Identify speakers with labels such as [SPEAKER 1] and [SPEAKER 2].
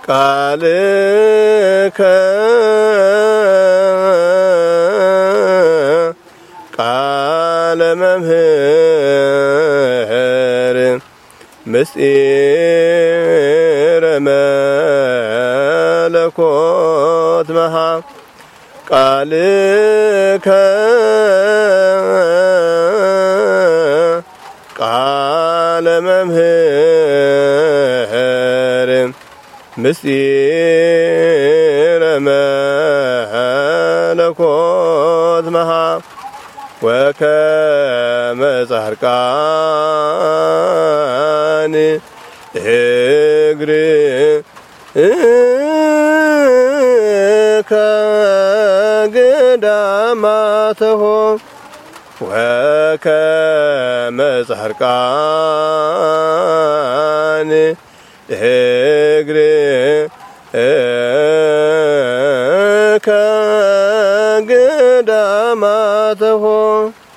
[SPEAKER 1] ቃልከ ቃለ መምህር ምስጢረ መለኮት መሃ ቃልከ ቃለ መምህር ምስጢረ መለኮት መሃ ወከመ ጻድቃን ከገዳማትሁ ወከመ ጻድቃን ከገዳማትሁ